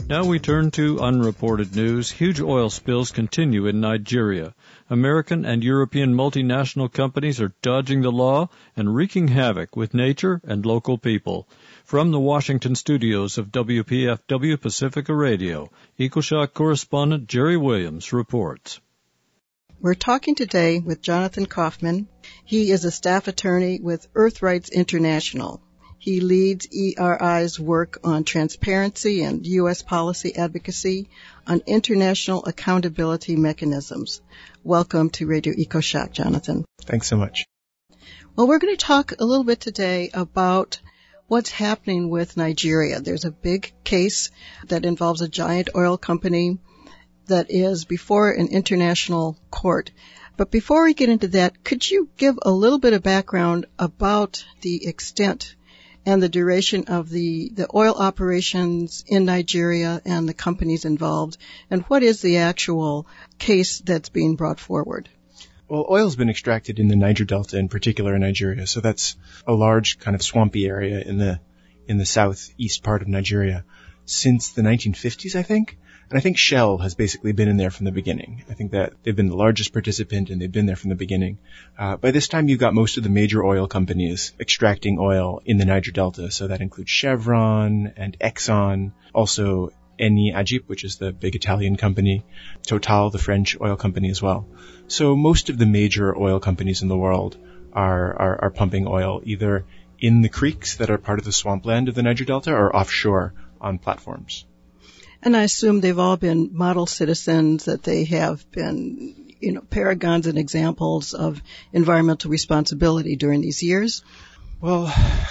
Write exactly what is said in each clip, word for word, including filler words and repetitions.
Now we turn to unreported news. Huge oil spills continue in Nigeria. American and European multinational companies are dodging the law and wreaking havoc with nature and local people. From the Washington studios of W P F W Pacifica Radio, EcoShock correspondent Jerry Williams reports. We're talking today with Jonathan Kaufman. He is a staff attorney with Earthrights International. He leads E R I's work on transparency and U S policy advocacy on international accountability mechanisms. Welcome to Radio EcoShock, Jonathan. Thanks so much. Well, we're going to talk a little bit today about what's happening with Nigeria. There's a big case that involves a giant oil company that is before an international court. But before we get into that, could you give a little bit of background about the extent and the duration of the, the oil operations in Nigeria and the companies involved, and what is the actual case that's being brought forward? Well, oil's been extracted in the Niger Delta, in particular in Nigeria, so that's a large kind of swampy area in the in the southeast part of Nigeria since the nineteen fifties, I think. And I think Shell has basically been in there from the beginning. I think that they've been the largest participant, and they've been there from the beginning. Uh, by this time, you've got most of the major oil companies extracting oil in the Niger Delta. So that includes Chevron and Exxon, also Eni Agip, which is the big Italian company, Total, the French oil company as well. So most of the major oil companies in the world are, are, are pumping oil either in the creeks that are part of the swampland of the Niger Delta or offshore on platforms. And I assume they've all been model citizens, that they have been, you know, paragons and examples of environmental responsibility during these years. Well,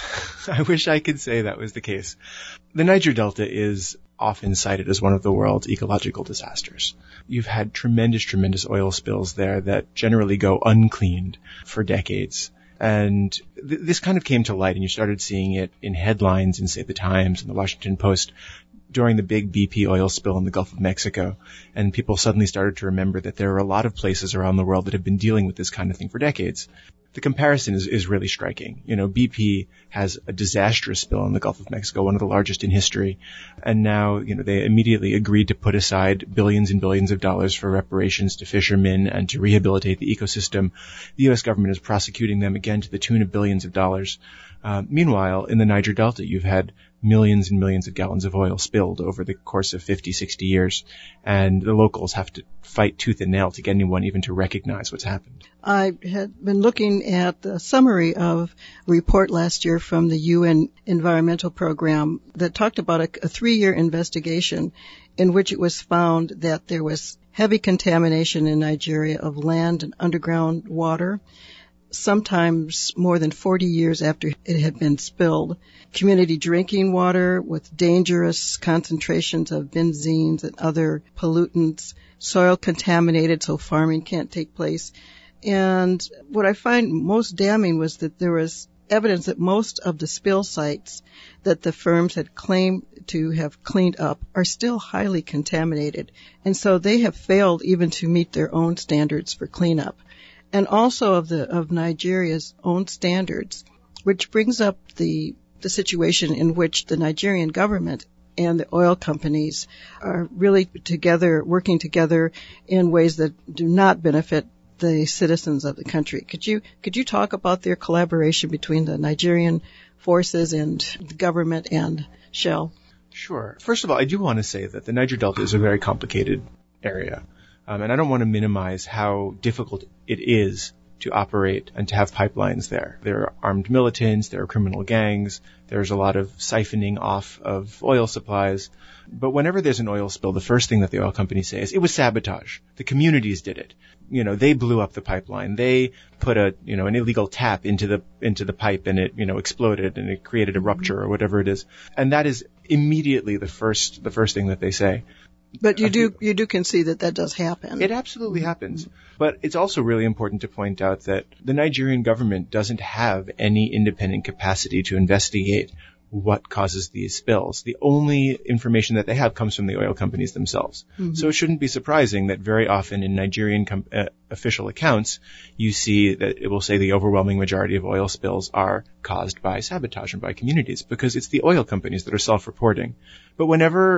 I wish I could say that was the case. The Niger Delta is often cited as one of the world's ecological disasters. You've had tremendous, tremendous oil spills there that generally go uncleaned for decades. And th- this kind of came to light, and you started seeing it in headlines in, say, the Times and the Washington Post during the big B P oil spill in the Gulf of Mexico. And people suddenly started to remember that there are a lot of places around the world that have been dealing with this kind of thing for decades. The comparison is, is really striking. You know, B P has a disastrous spill in the Gulf of Mexico, one of the largest in history. And now, you know, they immediately agreed to put aside billions and billions of dollars for reparations to fishermen and to rehabilitate the ecosystem. The U S government is prosecuting them again to the tune of billions of dollars. Uh, meanwhile, in the Niger Delta, you've had millions and millions of gallons of oil spilled over the course of fifty, sixty years. And the locals have to fight tooth and nail to get anyone even to recognize what's happened. I had been looking at the summary of a report last year from the U N Environmental Program that talked about a, a three-year investigation in which it was found that there was heavy contamination in Nigeria of land and underground water, sometimes more than forty years after it had been spilled. Community drinking water with dangerous concentrations of benzenes and other pollutants, soil contaminated so farming can't take place. And what I find most damning was that there was evidence that most of the spill sites that the firms had claimed to have cleaned up are still highly contaminated. And so they have failed even to meet their own standards for cleanup. And also of the of Nigeria's own standards, which brings up the the situation in which the Nigerian government and the oil companies are really together, working together in ways that do not benefit the citizens of the country. Could you could you talk about their collaboration between the Nigerian forces and the government and Shell? Sure. First of all, I do want to say that the Niger Delta is a very complicated area. Um, and I don't want to minimize how difficult it is to operate and to have pipelines there. There are armed militants, there are criminal gangs, there's a lot of siphoning off of oil supplies. But whenever there's an oil spill, the first thing that the oil companies say is, it was sabotage. The communities did it. You know, they blew up the pipeline. They put a, you know, an illegal tap into the, into the pipe and it, you know, exploded and it created a rupture or whatever it is. And that is immediately the first, the first thing that they say. But you do you do concede that that does happen. It absolutely happens. But it's also really important to point out that the Nigerian government doesn't have any independent capacity to investigate what causes these spills. The only information that they have comes from the oil companies themselves. Mm-hmm. So it shouldn't be surprising that very often in Nigerian com- uh, official accounts, you see that it will say the overwhelming majority of oil spills are caused by sabotage and by communities, because it's the oil companies that are self-reporting. But whenever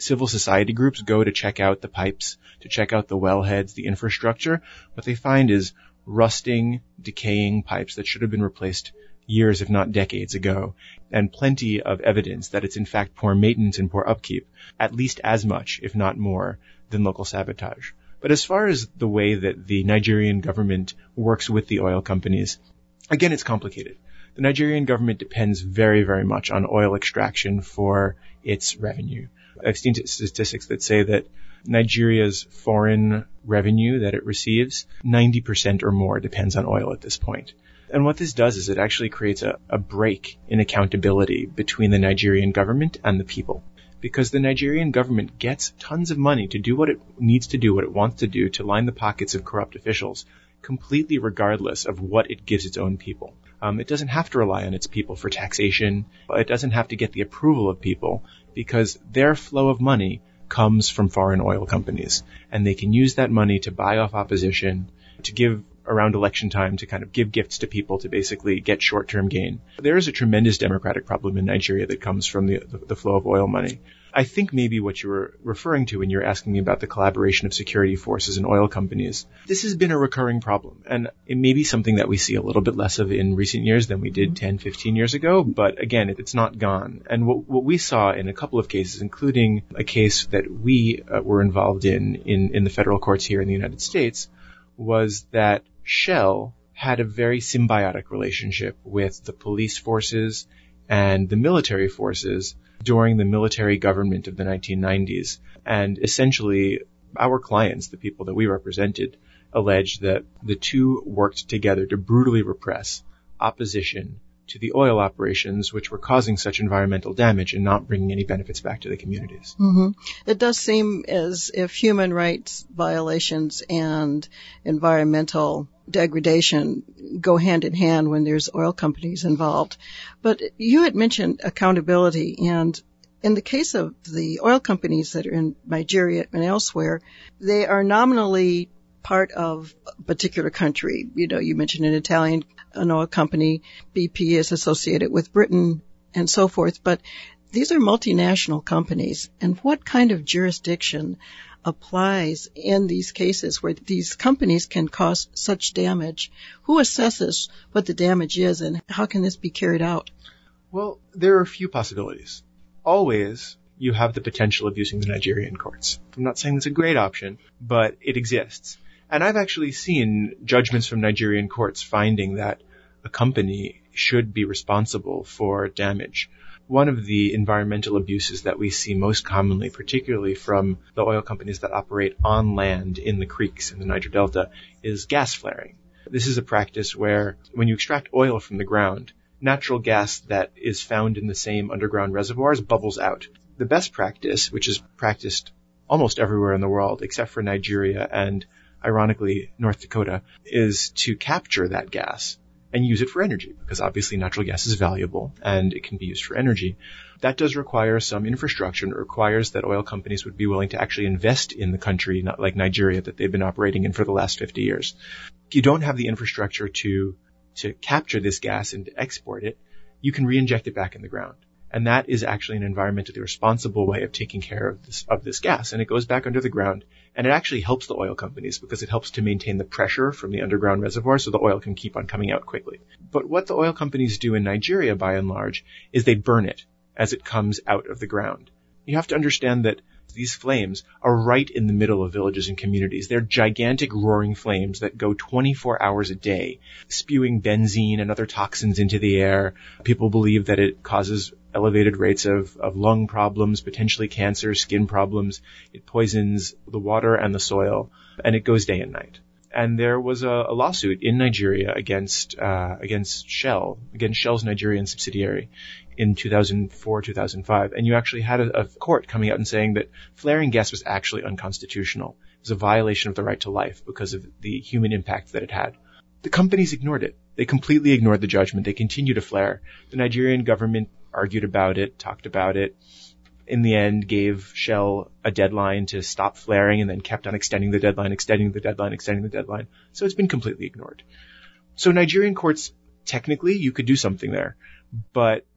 civil society groups go to check out the pipes, to check out the wellheads, the infrastructure, what they find is rusting, decaying pipes that should have been replaced years, if not decades ago, and plenty of evidence that it's in fact poor maintenance and poor upkeep, at least as much, if not more, than local sabotage. But as far as the way that the Nigerian government works with the oil companies, again, it's complicated. The Nigerian government depends very, very much on oil extraction for its revenue. I've seen statistics that say that Nigeria's foreign revenue that it receives, ninety percent or more depends on oil at this point. And what this does is it actually creates a, a break in accountability between the Nigerian government and the people. Because the Nigerian government gets tons of money to do what it needs to do, what it wants to do, to line the pockets of corrupt officials, completely regardless of what it gives its own people. Um, it doesn't have to rely on its people for taxation. It doesn't have to get the approval of people, because their flow of money comes from foreign oil companies. And they can use that money to buy off opposition, to give around election time, to kind of give gifts to people to basically get short-term gain. There is a tremendous democratic problem in Nigeria that comes from the, the, the flow of oil money. I think maybe what you were referring to when you were asking me about the collaboration of security forces and oil companies, this has been a recurring problem. And it may be something that we see a little bit less of in recent years than we did ten, fifteen years ago. But again, it, it's not gone. And what, what we saw in a couple of cases, including a case that we uh, were involved in, in in the federal courts here in the United States, was that Shell had a very symbiotic relationship with the police forces and the military forces during the military government of the nineteen nineties. And essentially, our clients, the people that we represented, alleged that the two worked together to brutally repress opposition to the oil operations, which were causing such environmental damage and not bringing any benefits back to the communities. Mm-hmm. It does seem as if human rights violations and environmental degradation go hand in hand when there's oil companies involved. But you had mentioned accountability, and in the case of the oil companies that are in Nigeria and elsewhere, they are nominally part of a particular country. You know, you mentioned an Italian an oil company, B P is associated with Britain and so forth, but these are multinational companies. And what kind of jurisdiction applies in these cases where these companies can cause such damage? Who assesses what the damage is, and how can this be carried out? Well, there are a few possibilities. Always, you have the potential of using the Nigerian courts. I'm not saying it's a great option, but it exists. And I've actually seen judgments from Nigerian courts finding that a company should be responsible for damage. One of the environmental abuses that we see most commonly, particularly from the oil companies that operate on land in the creeks in the Niger Delta, is gas flaring. This is a practice where when you extract oil from the ground, natural gas that is found in the same underground reservoirs bubbles out. The best practice, which is practiced almost everywhere in the world except for Nigeria and, ironically, North Dakota, is to capture that gas and use it for energy, because obviously natural gas is valuable and it can be used for energy. That does require some infrastructure, and it requires that oil companies would be willing to actually invest in the country, not like Nigeria that they've been operating in for the last fifty years. If you don't have the infrastructure to to capture this gas and to export it, you can re-inject it back in the ground. And that is actually an environmentally responsible way of taking care of this, of this gas. And it goes back under the ground. And it actually helps the oil companies because it helps to maintain the pressure from the underground reservoir so the oil can keep on coming out quickly. But what the oil companies do in Nigeria, by and large, is they burn it as it comes out of the ground. You have to understand that these flames are right in the middle of villages and communities. They're gigantic roaring flames that go twenty-four hours a day, spewing benzene and other toxins into the air. People believe that it causes elevated rates of, of lung problems, potentially cancer, skin problems. It poisons the water and the soil, and it goes day and night. And there was a, a lawsuit in Nigeria against uh, against Shell, against Shell's Nigerian subsidiary in two thousand four, two thousand five. And you actually had a, a court coming out and saying that flaring gas was actually unconstitutional. It was a violation of the right to life because of the human impact that it had. The companies ignored it. They completely ignored the judgment. They continued to flare. The Nigerian government argued about it, talked about it, in the end gave Shell a deadline to stop flaring, and then kept on extending the deadline, extending the deadline, extending the deadline. So it's been completely ignored. So Nigerian courts, technically, you could do something there, but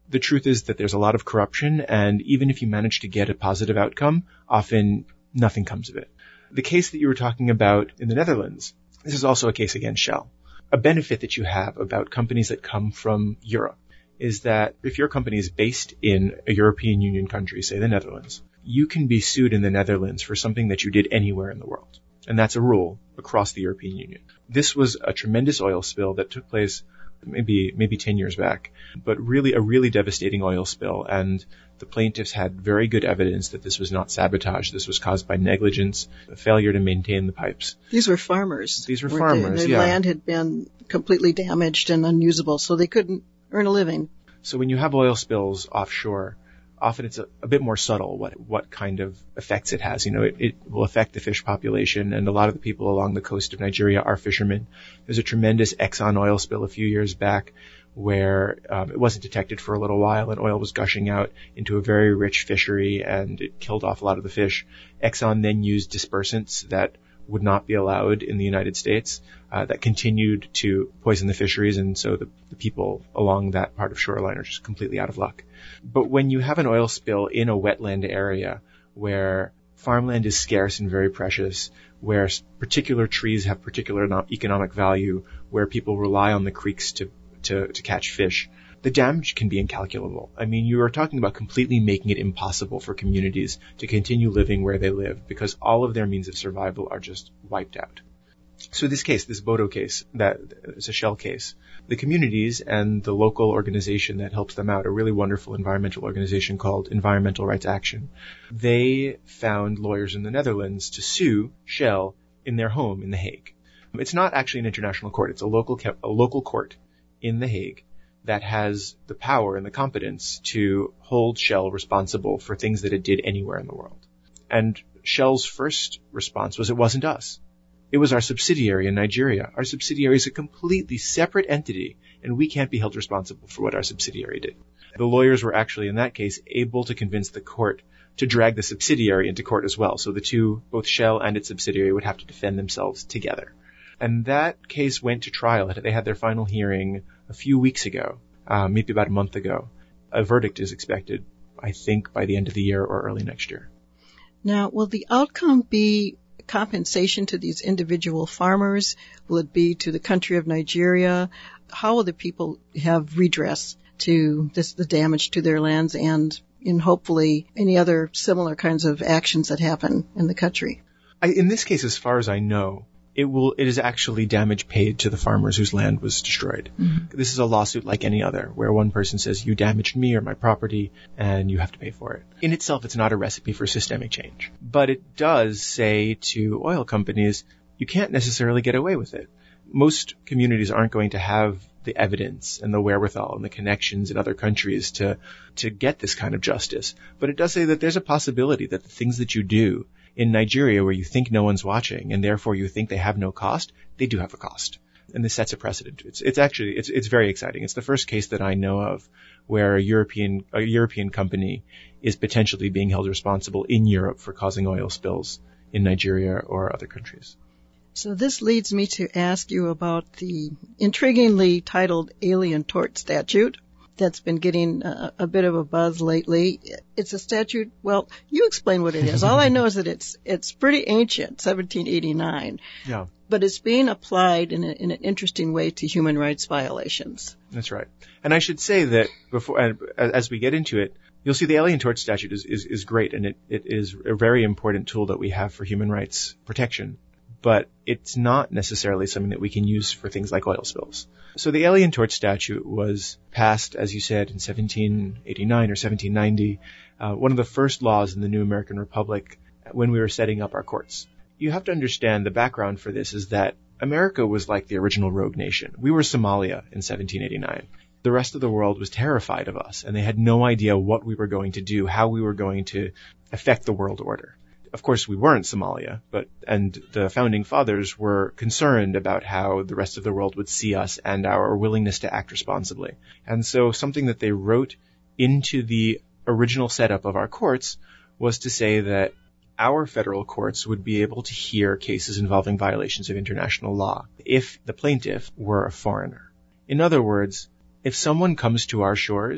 the truth is that there's a lot of corruption, and even if you manage to get a positive outcome, often nothing comes of it. The case that you were talking about in the Netherlands, this is also a case against Shell. A benefit that you have about companies that come from Europe is that if your company is based in a European Union country, say the Netherlands, you can be sued in the Netherlands for something that you did anywhere in the world. And that's a rule across the European Union. This was a tremendous oil spill that took place maybe maybe ten years back, but really a really devastating oil spill. And the plaintiffs had very good evidence that this was not sabotage. This was caused by negligence, a failure to maintain the pipes. These were farmers. These were farmers, Their yeah. land had been completely damaged and unusable, so they couldn't earn a living. So when you have oil spills offshore, often it's a, a bit more subtle what what kind of effects it has. You know, it, it will affect the fish population, and a lot of the people along the coast of Nigeria are fishermen. There's a tremendous Exxon oil spill a few years back where um, it wasn't detected for a little while, and oil was gushing out into a very rich fishery, and it killed off a lot of the fish. Exxon then used dispersants that would not be allowed in the United States, uh, that continued to poison the fisheries, and so the, the people along that part of shoreline are just completely out of luck. But when you have an oil spill in a wetland area where farmland is scarce and very precious, where particular trees have particular economic value, where people rely on the creeks to, to, to catch fish, the damage can be incalculable. I mean, you are talking about completely making it impossible for communities to continue living where they live because all of their means of survival are just wiped out. So this case, this Bodo case, that is a Shell case, the communities and the local organization that helps them out, a really wonderful environmental organization called Environmental Rights Action, they found lawyers in the Netherlands to sue Shell in their home in The Hague. It's not actually an international court. It's a local, a local court in The Hague that has the power and the competence to hold Shell responsible for things that it did anywhere in the world. And Shell's first response was, it wasn't us. It was our subsidiary in Nigeria. Our subsidiary is a completely separate entity, and we can't be held responsible for what our subsidiary did. The lawyers were actually, in that case, able to convince the court to drag the subsidiary into court as well. So the two, both Shell and its subsidiary, would have to defend themselves together. And that case went to trial. They had their final hearing a few weeks ago, uh, maybe about a month ago. A verdict is expected, I think, by the end of the year or early next year. Now, will the outcome be compensation to these individual farmers? Will it be to the country of Nigeria? How will the people have redress to this, the damage to their lands and in hopefully any other similar kinds of actions that happen in the country? I, in this case, as far as I know, it will, it is actually damage paid to the farmers whose land was destroyed. Mm-hmm. This is a lawsuit like any other, where one person says, you damaged me or my property, and you have to pay for it. In itself, it's not a recipe for systemic change. But it does say to oil companies, you can't necessarily get away with it. Most communities aren't going to have the evidence and the wherewithal and the connections in other countries to, to get this kind of justice. But it does say that there's a possibility that the things that you do in Nigeria, where you think no one's watching and therefore you think they have no cost, they do have a cost. And this sets a precedent. It's, it's actually, it's, it's very exciting. It's the first case that I know of where a European, a European company is potentially being held responsible in Europe for causing oil spills in Nigeria or other countries. So this leads me to ask you about the intriguingly titled Alien Tort Statute that's been getting a, a bit of a buzz lately. It's a statute, well, you explain what it is. All I know is that it's it's pretty ancient, seventeen eighty-nine. Yeah. But it's being applied in, a, in an interesting way to human rights violations. That's right. And I should say that before, as we get into it, you'll see the Alien Tort Statute is, is, is great, and it, it is a very important tool that we have for human rights protection. But it's not necessarily something that we can use for things like oil spills. So the Alien Tort Statute was passed, as you said, in seventeen eighty-nine or seventeen ninety, uh, one of the first laws in the new American Republic when we were setting up our courts. You have to understand the background for this is that America was like the original rogue nation. We were Somalia in seventeen eighty-nine. The rest of the world was terrified of us, and they had no idea what we were going to do, how we were going to affect the world order. Of course, we weren't Somalia, but and the founding fathers were concerned about how the rest of the world would see us and our willingness to act responsibly. And so something that they wrote into the original setup of our courts was to say that our federal courts would be able to hear cases involving violations of international law if the plaintiff were a foreigner. In other words, if someone comes to our shores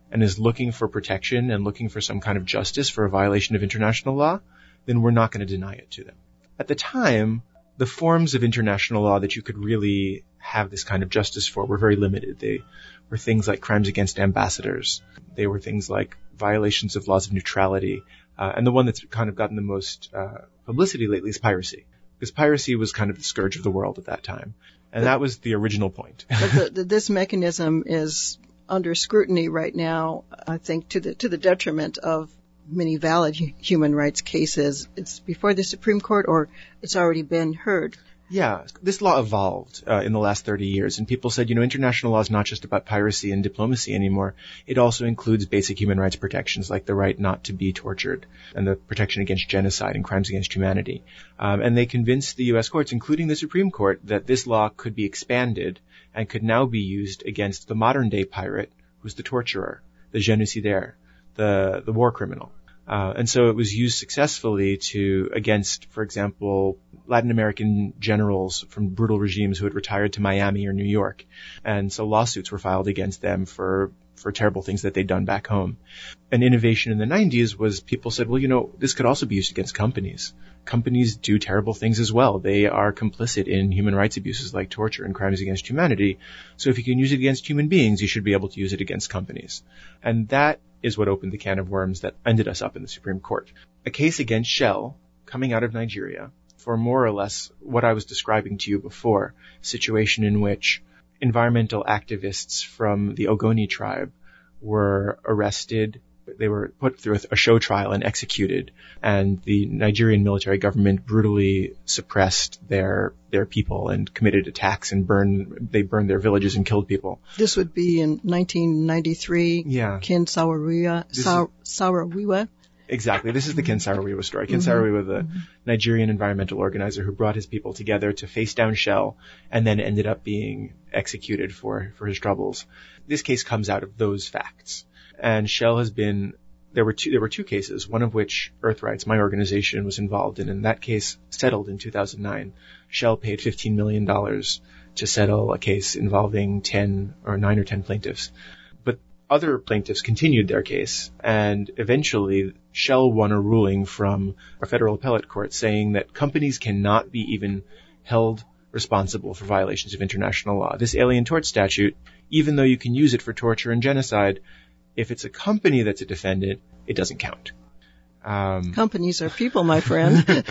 and is looking for protection and looking for some kind of justice for a violation of international law, then we're not going to deny it to them. At the time, the forms of international law that you could really have this kind of justice for were very limited. They were things like crimes against ambassadors. They were things like violations of laws of neutrality. Uh, and the one that's kind of gotten the most uh, publicity lately is piracy, because piracy was kind of the scourge of the world at that time. And that was the original point. But the, the, this mechanism is under scrutiny right now, I think, to the to the detriment of many valid human rights cases. It's before the Supreme Court, or it's already been heard. Yeah, this law evolved uh, in the last thirty years, and people said, you know, international law is not just about piracy and diplomacy anymore. It also includes basic human rights protections like the right not to be tortured and the protection against genocide and crimes against humanity. Um, and they convinced the U S courts, including the Supreme Court, that this law could be expanded and could now be used against the modern-day pirate, who's the torturer, the genocidaire, the, the war criminal. Uh, and so it was used successfully to, against, for example, Latin American generals from brutal regimes who had retired to Miami or New York. And so lawsuits were filed against them for, for terrible things that they'd done back home. An innovation in the nineties was people said, well, you know, this could also be used against companies. Companies do terrible things as well. They are complicit in human rights abuses like torture and crimes against humanity. So if you can use it against human beings, you should be able to use it against companies. And that is what opened the can of worms that ended us up in the Supreme Court. A case against Shell coming out of Nigeria for more or less what I was describing to you before, a situation in which environmental activists from the Ogoni tribe were arrested. They were put through a show trial and executed, and the Nigerian military government brutally suppressed their their people and committed attacks and burned they burned their villages and killed people. This would be in nineteen ninety-three. Yeah. Ken Saro-Wiwa. Sa- Saro-Wiwa. Exactly. This is the Ken Saro-Wiwa story. Ken mm-hmm. Saro-Wiwa, the mm-hmm. Nigerian environmental organizer who brought his people together to face down Shell and then ended up being executed for, for his troubles. This case comes out of those facts. And Shell has been, there were two, there were two cases, one of which Earthrights, my organization, was involved in, and that case settled in two thousand nine. Shell paid fifteen million dollars to settle a case involving ten or nine or ten plaintiffs. But other plaintiffs continued their case, and eventually Shell won a ruling from a federal appellate court saying that companies cannot be even held responsible for violations of international law. This Alien Tort Statute, even though you can use it for torture and genocide, if it's a company that's a defendant, it doesn't count. Um, Companies are people, my friend.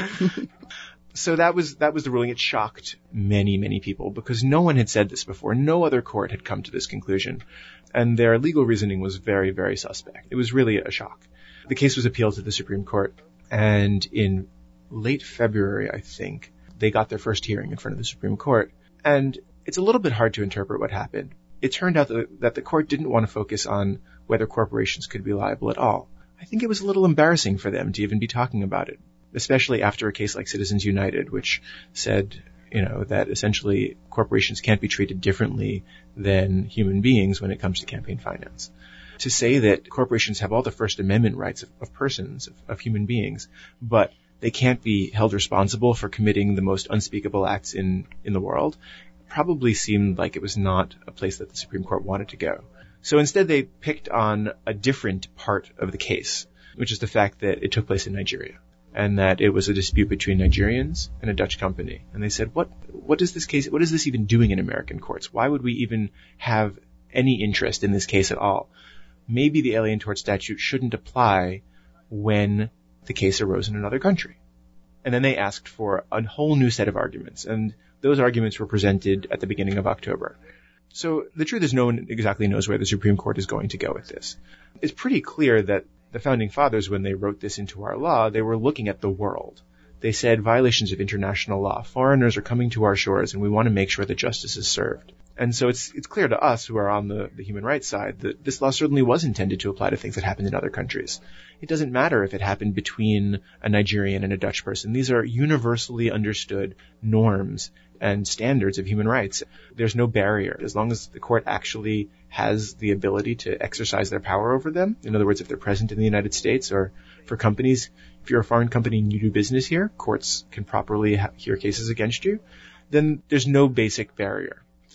So that was that was the ruling. It shocked many, many people because no one had said this before. No other court had come to this conclusion. And their legal reasoning was very, very suspect. It was really a shock. The case was appealed to the Supreme Court. And in late February, I think, they got their first hearing in front of the Supreme Court. And it's a little bit hard to interpret what happened. It turned out that, that the court didn't want to focus on whether corporations could be liable at all. I think it was a little embarrassing for them to even be talking about it, especially after a case like Citizens United, which said, you know, that essentially corporations can't be treated differently than human beings when it comes to campaign finance. To say that corporations have all the First Amendment rights of, of persons, of, of human beings, but they can't be held responsible for committing the most unspeakable acts in, in the world, probably seemed like it was not a place that the Supreme Court wanted to go. So instead they picked on a different part of the case, which is the fact that it took place in Nigeria and that it was a dispute between Nigerians and a Dutch company. And they said, what, what is this case, what is this even doing in American courts? Why would we even have any interest in this case at all? Maybe the Alien Tort Statute shouldn't apply when the case arose in another country. And then they asked for a whole new set of arguments, and those arguments were presented at the beginning of October. So the truth is no one exactly knows where the Supreme Court is going to go with this. It's pretty clear that the Founding Fathers, when they wrote this into our law, they were looking at the world. They said violations of international law. Foreigners are coming to our shores, and we want to make sure that justice is served. And so it's it's clear to us who are on the, the human rights side that this law certainly was intended to apply to things that happened in other countries. It doesn't matter if it happened between a Nigerian and a Dutch person. These are universally understood norms and standards of human rights. There's no barrier. As long as the court actually has the ability to exercise their power over them, in other words, if they're present in the United States, or for companies, if you're a foreign company and you do business here, courts can properly ha- hear cases against you, then there's no basic barrier.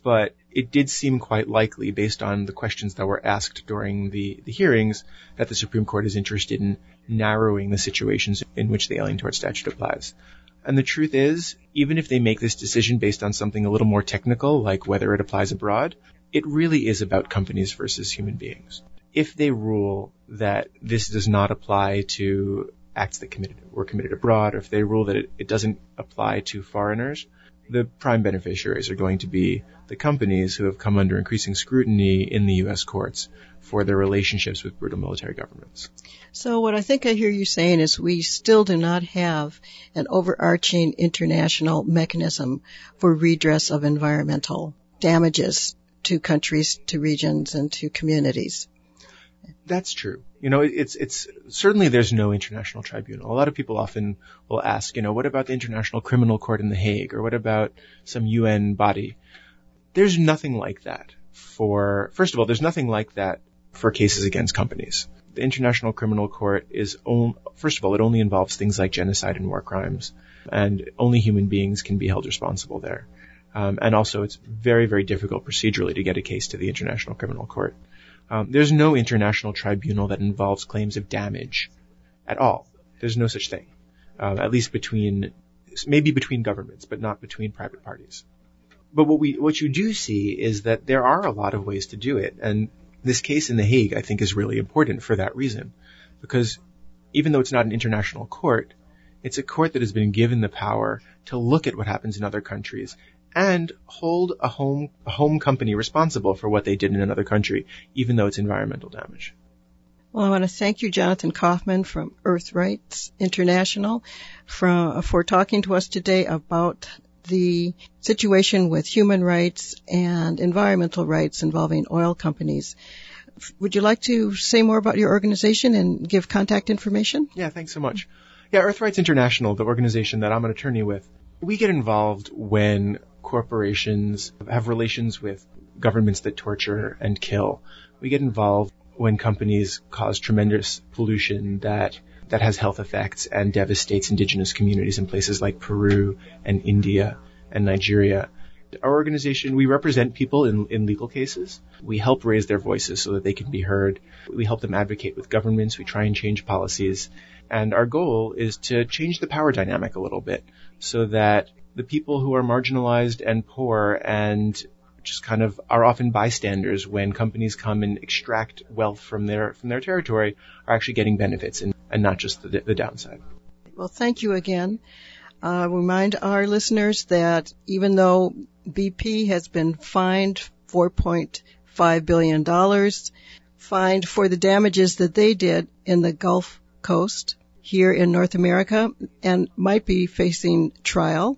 but it did seem quite likely, based on the questions that were asked during the, the hearings, that the Supreme Court is interested in narrowing the situations in which the Alien Tort Statute applies. And the truth is, even if they make this decision based on something a little more technical, like whether it applies abroad, it really is about companies versus human beings. If they rule that this does not apply to acts that committed, were committed abroad, or if they rule that it, it doesn't apply to foreigners, the prime beneficiaries are going to be the companies who have come under increasing scrutiny in the U S courts for their relationships with brutal military governments. So what I think I hear you saying is we still do not have an overarching international mechanism for redress of environmental damages to countries, to regions, and to communities. That's true. You know, it's, it's, certainly there's no international tribunal. A lot of people often will ask, you know, what about the International Criminal Court in The Hague, or what about some U N body? There's nothing like that for, first of all, there's nothing like that for cases against companies. The International Criminal Court is, on, first of all, it only involves things like genocide and war crimes, and only human beings can be held responsible there. Um, and also it's very, very difficult procedurally to get a case to the International Criminal Court. Um, there's no international tribunal that involves claims of damage at all. There's no such thing, um, at least between, maybe between governments, but not between private parties. But what we, what you do see is that there are a lot of ways to do it, and this case in The Hague, I think, is really important for that reason, because even though it's not an international court, it's a court that has been given the power to look at what happens in other countries and hold a home, a home company responsible for what they did in another country, even though it's environmental damage. Well, I want to thank you, Jonathan Kaufman from Earth Rights International, for, for talking to us today about the situation with human rights and environmental rights involving oil companies. Would you like to say more about your organization and give contact information? Yeah, thanks so much. Yeah, Earth Rights International, the organization that I'm an attorney with, we get involved when corporations have relations with governments that torture and kill. We get involved when companies cause tremendous pollution that that has health effects and devastates indigenous communities in places like Peru and India and Nigeria. Our organization, we represent people in, in legal cases. We help raise their voices so that they can be heard. We help them advocate with governments. We try and change policies. And our goal is to change the power dynamic a little bit so that the people who are marginalized and poor and just kind of are often bystanders when companies come and extract wealth from their from their territory are actually getting benefits and, and not just the, the downside. Well, thank you again. Uh, remind our listeners that even though B P has been fined four point five billion dollars, fined for the damages that they did in the Gulf Coast here in North America and might be facing trial,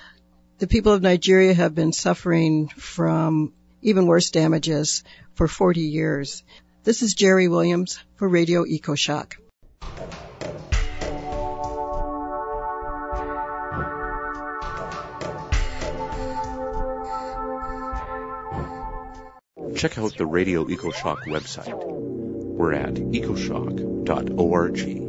the people of Nigeria have been suffering from even worse damages for forty years. This is Jerry Williams for Radio EcoShock. Check out the Radio EcoShock website. We're at ecoshock dot org.